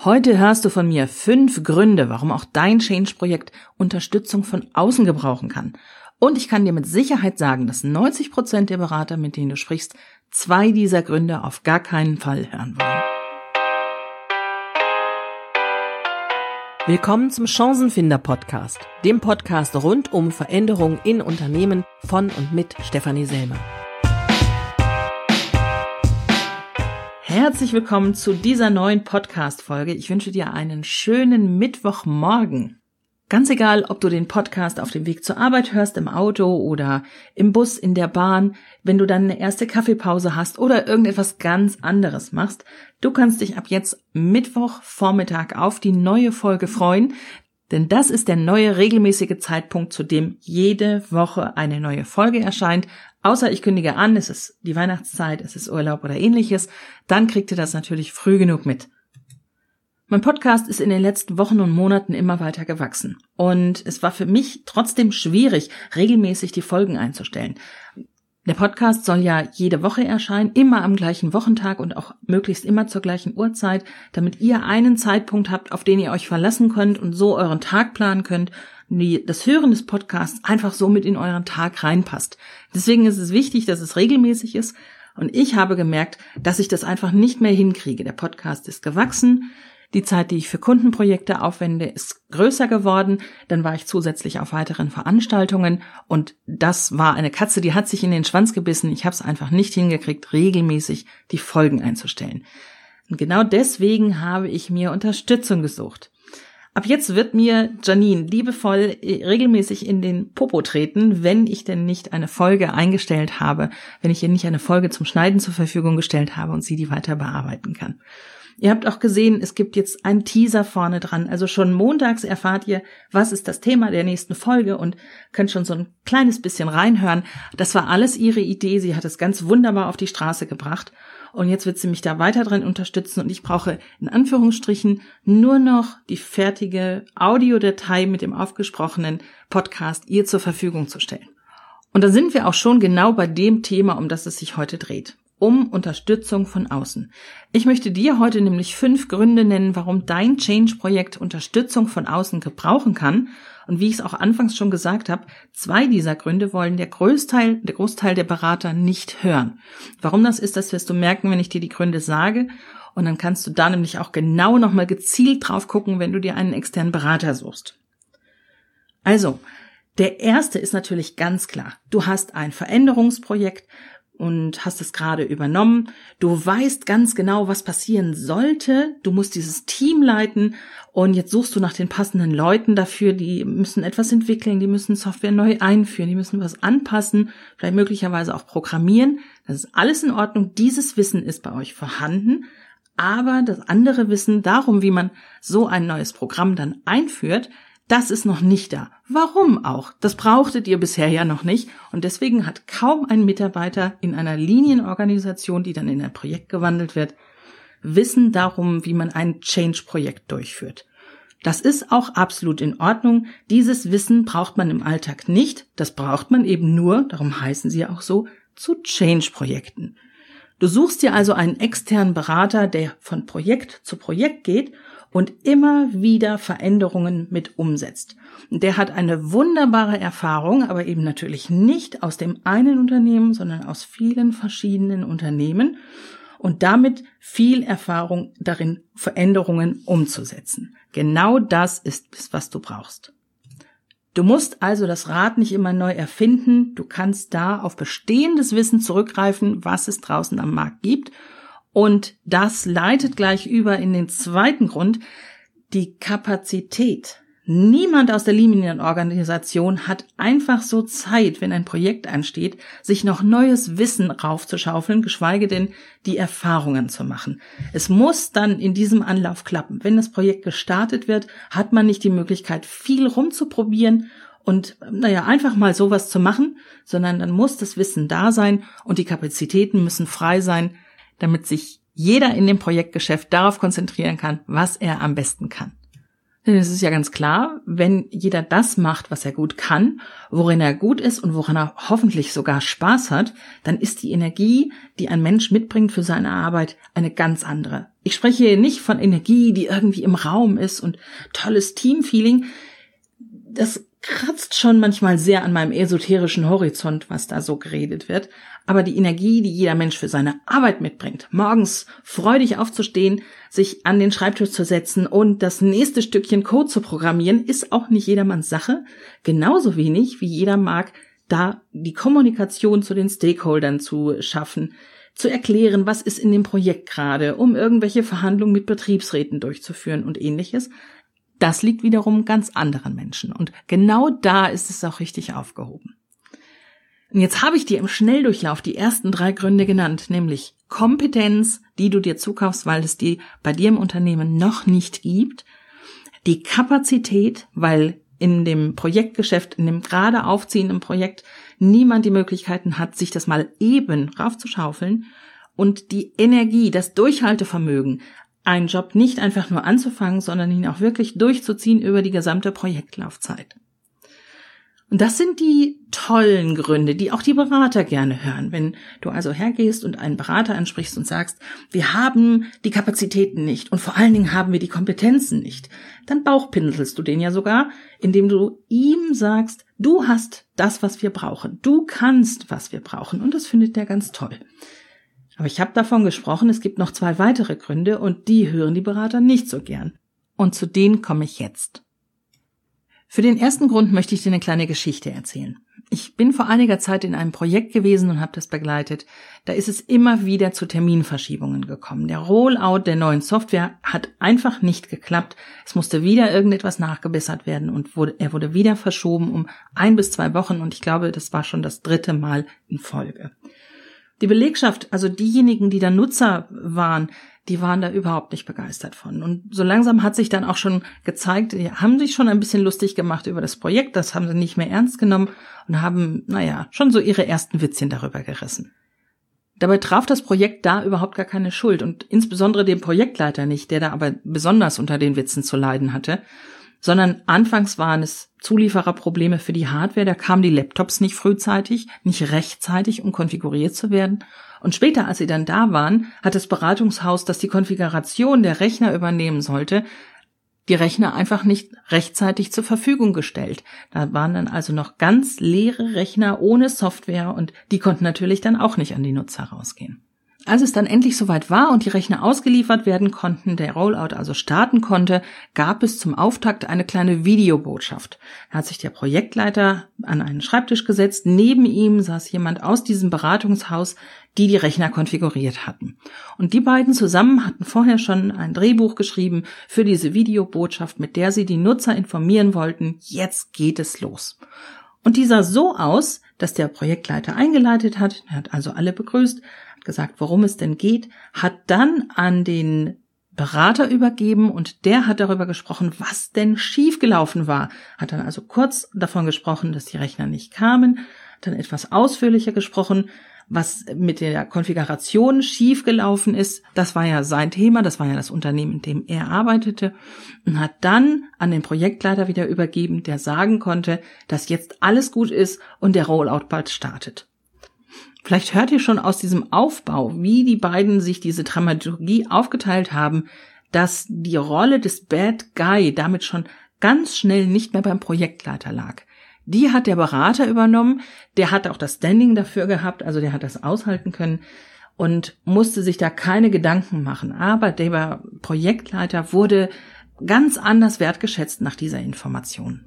Heute hörst du von mir 5 Gründe, warum auch dein Change-Projekt Unterstützung von außen gebrauchen kann. Und ich kann dir mit Sicherheit sagen, dass 90% der Berater, mit denen du sprichst, 2 dieser Gründe auf gar keinen Fall hören wollen. Willkommen zum Chancenfinder-Podcast, dem Podcast rund um Veränderungen in Unternehmen von und mit Stefanie Selmer. Herzlich willkommen zu dieser neuen Podcast-Folge. Ich wünsche dir einen schönen Mittwochmorgen. Ganz egal, ob du den Podcast auf dem Weg zur Arbeit hörst, im Auto oder im Bus, in der Bahn, wenn du dann eine erste Kaffeepause hast oder irgendetwas ganz anderes machst, du kannst dich ab jetzt Mittwochvormittag auf die neue Folge freuen, denn das ist der neue regelmäßige Zeitpunkt, zu dem jede Woche eine neue Folge erscheint. Außer ich kündige an, es ist die Weihnachtszeit, es ist Urlaub oder ähnliches, dann kriegt ihr das natürlich früh genug mit. Mein Podcast ist in den letzten Wochen und Monaten immer weiter gewachsen und es war für mich trotzdem schwierig, regelmäßig die Folgen einzustellen. Der Podcast soll ja jede Woche erscheinen, immer am gleichen Wochentag und auch möglichst immer zur gleichen Uhrzeit, damit ihr einen Zeitpunkt habt, auf den ihr euch verlassen könnt und so euren Tag planen könnt, das Hören des Podcasts einfach so mit in euren Tag reinpasst. Deswegen ist es wichtig, dass es regelmäßig ist und ich habe gemerkt, dass ich das einfach nicht mehr hinkriege. Der Podcast ist gewachsen. Die Zeit, die ich für Kundenprojekte aufwende, ist größer geworden. Dann war ich zusätzlich auf weiteren Veranstaltungen und das war eine Katze, die hat sich in den Schwanz gebissen. Ich habe es einfach nicht hingekriegt, regelmäßig die Folgen einzustellen. Und genau deswegen habe ich mir Unterstützung gesucht. Ab jetzt wird mir Janine liebevoll regelmäßig in den Popo treten, wenn ich denn nicht eine Folge eingestellt habe, wenn ich ihr nicht eine Folge zum Schneiden zur Verfügung gestellt habe und sie die weiter bearbeiten kann. Ihr habt auch gesehen, es gibt jetzt einen Teaser vorne dran. Also schon montags erfahrt ihr, was ist das Thema der nächsten Folge und könnt schon so ein kleines bisschen reinhören. Das war alles ihre Idee. Sie hat es ganz wunderbar auf die Straße gebracht. Und jetzt wird sie mich da weiter drin unterstützen und ich brauche in Anführungsstrichen nur noch die fertige Audiodatei mit dem aufgesprochenen Podcast ihr zur Verfügung zu stellen. Und da sind wir auch schon genau bei dem Thema, um das es sich heute dreht. Um Unterstützung von außen. Ich möchte dir heute nämlich 5 Gründe nennen, warum dein Change-Projekt Unterstützung von außen gebrauchen kann. Und wie ich es auch anfangs schon gesagt habe, 2 dieser Gründe wollen der Großteil der Berater nicht hören. Warum das ist, das wirst du merken, wenn ich dir die Gründe sage. Und dann kannst du da nämlich auch genau nochmal gezielt drauf gucken, wenn du dir einen externen Berater suchst. Also, der erste ist natürlich ganz klar. Du hast ein Veränderungsprojekt und hast es gerade übernommen. Du weißt ganz genau, was passieren sollte. Du musst dieses Team leiten und jetzt suchst du nach den passenden Leuten dafür. Die müssen etwas entwickeln, die müssen Software neu einführen, die müssen was anpassen, vielleicht möglicherweise auch programmieren. Das ist alles in Ordnung. Dieses Wissen ist bei euch vorhanden, aber das andere Wissen darum, wie man so ein neues Programm dann einführt, das ist noch nicht da. Warum auch? Das brauchtet ihr bisher ja noch nicht. Und deswegen hat kaum ein Mitarbeiter in einer Linienorganisation, die dann in ein Projekt gewandelt wird, Wissen darum, wie man ein Change-Projekt durchführt. Das ist auch absolut in Ordnung. Dieses Wissen braucht man im Alltag nicht. Das braucht man eben nur, darum heißen sie ja auch so, zu Change-Projekten. Du suchst dir also einen externen Berater, der von Projekt zu Projekt geht und immer wieder Veränderungen mit umsetzt. Der hat eine wunderbare Erfahrung, aber eben natürlich nicht aus dem einen Unternehmen, sondern aus vielen verschiedenen Unternehmen und damit viel Erfahrung darin, Veränderungen umzusetzen. Genau das ist es, was du brauchst. Du musst also das Rad nicht immer neu erfinden. Du kannst da auf bestehendes Wissen zurückgreifen, was es draußen am Markt gibt. Und das leitet gleich über in den zweiten Grund, die Kapazität. Niemand aus der Linienorganisation hat einfach so Zeit, wenn ein Projekt ansteht, sich noch neues Wissen raufzuschaufeln, geschweige denn die Erfahrungen zu machen. Es muss dann in diesem Anlauf klappen. Wenn das Projekt gestartet wird, hat man nicht die Möglichkeit, viel rumzuprobieren und einfach mal sowas zu machen, sondern dann muss das Wissen da sein und die Kapazitäten müssen frei sein, damit sich jeder in dem Projektgeschäft darauf konzentrieren kann, was er am besten kann. Denn es ist ja ganz klar, wenn jeder das macht, was er gut kann, worin er gut ist und woran er hoffentlich sogar Spaß hat, dann ist die Energie, die ein Mensch mitbringt für seine Arbeit, eine ganz andere. Ich spreche hier nicht von Energie, die irgendwie im Raum ist und tolles Teamfeeling. Das kratzt schon manchmal sehr an meinem esoterischen Horizont, was da so geredet wird. Aber die Energie, die jeder Mensch für seine Arbeit mitbringt, morgens freudig aufzustehen, sich an den Schreibtisch zu setzen und das nächste Stückchen Code zu programmieren, ist auch nicht jedermanns Sache. Genauso wenig wie jeder mag, da die Kommunikation zu den Stakeholdern zu schaffen, zu erklären, was ist in dem Projekt gerade, um irgendwelche Verhandlungen mit Betriebsräten durchzuführen und Ähnliches. Das liegt wiederum ganz anderen Menschen. Und genau da ist es auch richtig aufgehoben. Und jetzt habe ich dir im Schnelldurchlauf die ersten 3 Gründe genannt, nämlich Kompetenz, die du dir zukaufst, weil es die bei dir im Unternehmen noch nicht gibt, die Kapazität, weil in dem Projektgeschäft, in dem gerade aufziehenden Projekt niemand die Möglichkeiten hat, sich das mal eben raufzuschaufeln, und die Energie, das Durchhaltevermögen, einen Job nicht einfach nur anzufangen, sondern ihn auch wirklich durchzuziehen über die gesamte Projektlaufzeit. Und das sind die tollen Gründe, die auch die Berater gerne hören. Wenn du also hergehst und einen Berater ansprichst und sagst, wir haben die Kapazitäten nicht und vor allen Dingen haben wir die Kompetenzen nicht, dann bauchpinselst du den ja sogar, indem du ihm sagst, du hast das, was wir brauchen. Du kannst, was wir brauchen. Und das findet der ganz toll. Aber ich habe davon gesprochen, es gibt noch 2 weitere Gründe und die hören die Berater nicht so gern. Und zu denen komme ich jetzt. Für den ersten Grund möchte ich dir eine kleine Geschichte erzählen. Ich bin vor einiger Zeit in einem Projekt gewesen und habe das begleitet. Da ist es immer wieder zu Terminverschiebungen gekommen. Der Rollout der neuen Software hat einfach nicht geklappt. Es musste wieder irgendetwas nachgebessert werden und er wurde wieder verschoben um 1 bis 2 Wochen und ich glaube, das war schon das 3. Mal in Folge. Die Belegschaft, also diejenigen, die da Nutzer waren, die waren da überhaupt nicht begeistert von. Und so langsam hat sich dann auch schon gezeigt, die haben sich schon ein bisschen lustig gemacht über das Projekt, das haben sie nicht mehr ernst genommen und haben, schon so ihre ersten Witzchen darüber gerissen. Dabei traf das Projekt da überhaupt gar keine Schuld und insbesondere den Projektleiter nicht, der da aber besonders unter den Witzen zu leiden hatte, sondern anfangs waren es Zuliefererprobleme für die Hardware, da kamen die Laptops nicht frühzeitig, nicht rechtzeitig, um konfiguriert zu werden. Und später, als sie dann da waren, hat das Beratungshaus, das die Konfiguration der Rechner übernehmen sollte, die Rechner einfach nicht rechtzeitig zur Verfügung gestellt. Da waren dann also noch ganz leere Rechner ohne Software und die konnten natürlich dann auch nicht an die Nutzer rausgehen. Als es dann endlich soweit war und die Rechner ausgeliefert werden konnten, der Rollout also starten konnte, gab es zum Auftakt eine kleine Videobotschaft. Da hat sich der Projektleiter an einen Schreibtisch gesetzt, neben ihm saß jemand aus diesem Beratungshaus, die Rechner konfiguriert hatten. Und die beiden zusammen hatten vorher schon ein Drehbuch geschrieben für diese Videobotschaft, mit der sie die Nutzer informieren wollten, jetzt geht es los. Und die sah so aus, dass der Projektleiter eingeleitet hat, er hat also alle begrüßt, gesagt, worum es denn geht, hat dann an den Berater übergeben und der hat darüber gesprochen, was denn schiefgelaufen war. Hat dann also kurz davon gesprochen, dass die Rechner nicht kamen, dann etwas ausführlicher gesprochen, was mit der Konfiguration schiefgelaufen ist. Das war ja sein Thema, das war ja das Unternehmen, in dem er arbeitete und hat dann an den Projektleiter wieder übergeben, der sagen konnte, dass jetzt alles gut ist und der Rollout bald startet. Vielleicht hört ihr schon aus diesem Aufbau, wie die beiden sich diese Dramaturgie aufgeteilt haben, dass die Rolle des Bad Guy damit schon ganz schnell nicht mehr beim Projektleiter lag. Die hat der Berater übernommen, der hat auch das Standing dafür gehabt, also der hat das aushalten können und musste sich da keine Gedanken machen. Aber der Projektleiter wurde ganz anders wertgeschätzt nach dieser Information.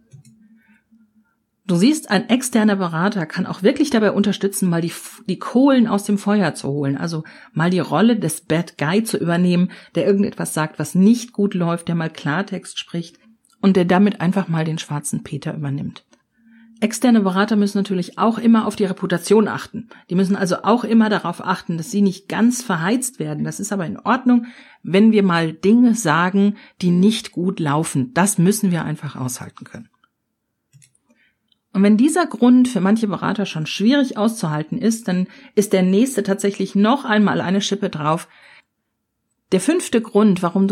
Du siehst, ein externer Berater kann auch wirklich dabei unterstützen, mal die Kohlen aus dem Feuer zu holen, also mal die Rolle des Bad Guy zu übernehmen, der irgendetwas sagt, was nicht gut läuft, der mal Klartext spricht und der damit einfach mal den schwarzen Peter übernimmt. Externe Berater müssen natürlich auch immer auf die Reputation achten. Die müssen also auch immer darauf achten, dass sie nicht ganz verheizt werden. Das ist aber in Ordnung, wenn wir mal Dinge sagen, die nicht gut laufen. Das müssen wir einfach aushalten können. Und wenn dieser Grund für manche Berater schon schwierig auszuhalten ist, dann ist der nächste tatsächlich noch einmal eine Schippe drauf. Der 5. Grund, warum du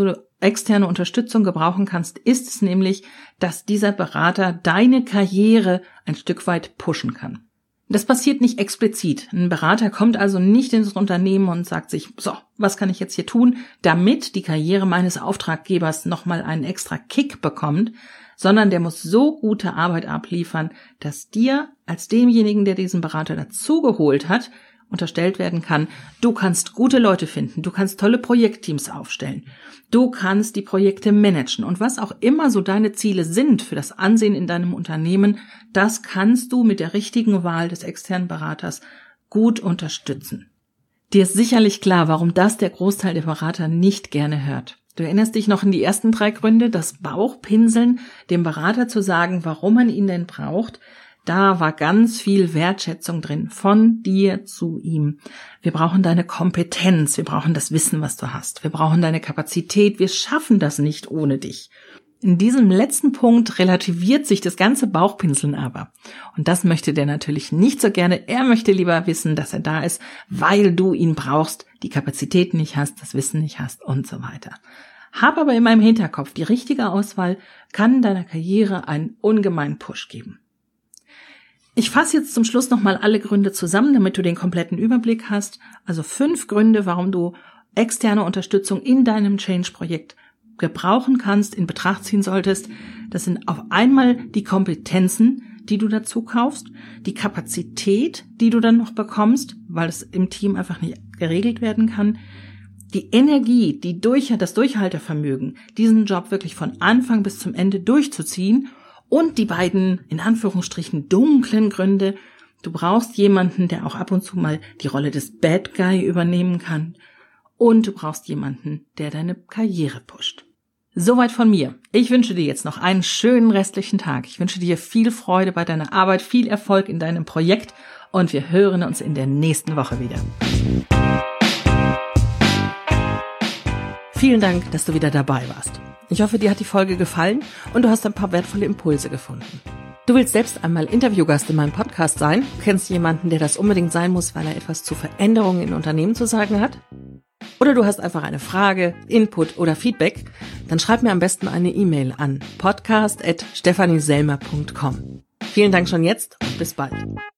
externe Unterstützung gebrauchen kannst, ist es nämlich, dass dieser Berater deine Karriere ein Stück weit pushen kann. Das passiert nicht explizit. Ein Berater kommt also nicht ins Unternehmen und sagt sich, so, was kann ich jetzt hier tun, damit die Karriere meines Auftraggebers nochmal einen extra Kick bekommt, sondern der muss so gute Arbeit abliefern, dass dir als demjenigen, der diesen Berater dazugeholt hat, unterstellt werden kann, du kannst gute Leute finden, du kannst tolle Projektteams aufstellen, du kannst die Projekte managen und was auch immer so deine Ziele sind für das Ansehen in deinem Unternehmen, das kannst du mit der richtigen Wahl des externen Beraters gut unterstützen. Dir ist sicherlich klar, warum das der Großteil der Berater nicht gerne hört. Du erinnerst dich noch an die ersten 3 Gründe, das Bauchpinseln, dem Berater zu sagen, warum man ihn denn braucht. Da war ganz viel Wertschätzung drin, von dir zu ihm. Wir brauchen deine Kompetenz, wir brauchen das Wissen, was du hast, wir brauchen deine Kapazität, wir schaffen das nicht ohne dich. In diesem letzten Punkt relativiert sich das ganze Bauchpinseln aber. Und das möchte der natürlich nicht so gerne. Er möchte lieber wissen, dass er da ist, weil du ihn brauchst, die Kapazität nicht hast, das Wissen nicht hast und so weiter. Hab aber in meinem Hinterkopf, die richtige Auswahl kann deiner Karriere einen ungemeinen Push geben. Ich fasse jetzt zum Schluss nochmal alle Gründe zusammen, damit du den kompletten Überblick hast. Also 5 Gründe, warum du externe Unterstützung in deinem Change-Projekt gebrauchen kannst, in Betracht ziehen solltest. Das sind auf einmal die Kompetenzen, die du dazu kaufst, die Kapazität, die du dann noch bekommst, weil es im Team einfach nicht geregelt werden kann, die Energie, das Durchhaltevermögen, diesen Job wirklich von Anfang bis zum Ende durchzuziehen. Und die beiden, in Anführungsstrichen, dunklen Gründe. Du brauchst jemanden, der auch ab und zu mal die Rolle des Bad Guy übernehmen kann. Und du brauchst jemanden, der deine Karriere pusht. Soweit von mir. Ich wünsche dir jetzt noch einen schönen restlichen Tag. Ich wünsche dir viel Freude bei deiner Arbeit, viel Erfolg in deinem Projekt. Und wir hören uns in der nächsten Woche wieder. Vielen Dank, dass du wieder dabei warst. Ich hoffe, dir hat die Folge gefallen und du hast ein paar wertvolle Impulse gefunden. Du willst selbst einmal Interviewgast in meinem Podcast sein? Kennst jemanden, der das unbedingt sein muss, weil er etwas zu Veränderungen in Unternehmen zu sagen hat? Oder du hast einfach eine Frage, Input oder Feedback? Dann schreib mir am besten eine E-Mail an podcast@stephanieselmer.com. Vielen Dank schon jetzt und bis bald.